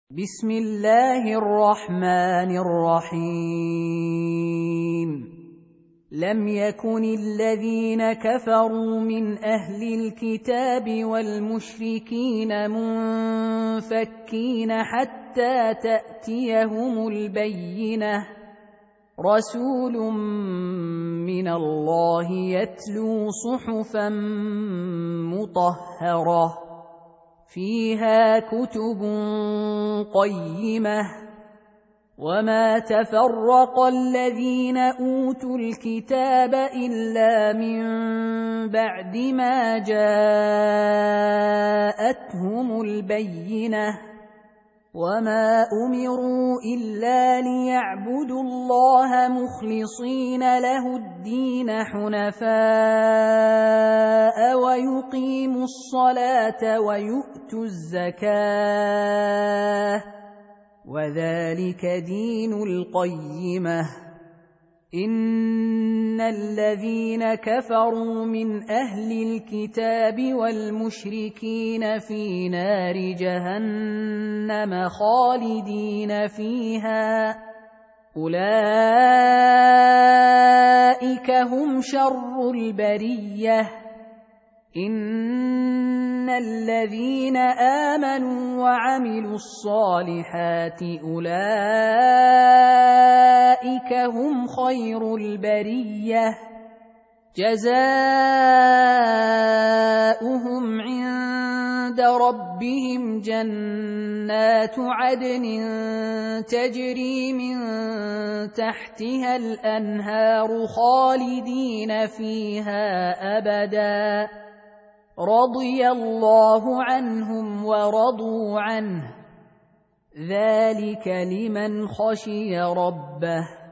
بسم الله الرحمن الرحيم لم يكن الذين كفروا من أهل الكتاب والمشركين منفكين حتى تأتيهم البينة رسول من الله يتلو صحفا مطهرة فيها كتب قيمة وما تفرق الذين أوتوا الكتاب إلا من بعد ما جاءتهم البينة وما أمروا إلا ليعبدوا الله مخلصين له الدين حنفاء ويقيموا الصلاة ويؤتوا الزكاة وذلك دين القيمة إن الذين كفروا من أهل الكتاب والمشركين في نار جهنم خالدين فيها أولئك هم شر البرية إن الذين آمنوا وعملوا الصالحات أولئك هم خير البرية جزاؤهم عند ربهم جنات عدن تجري من تحتها الأنهار خالدين فيها أبداً رضي الله عنهم ورضوا عنه ذلك لمن خشي ربه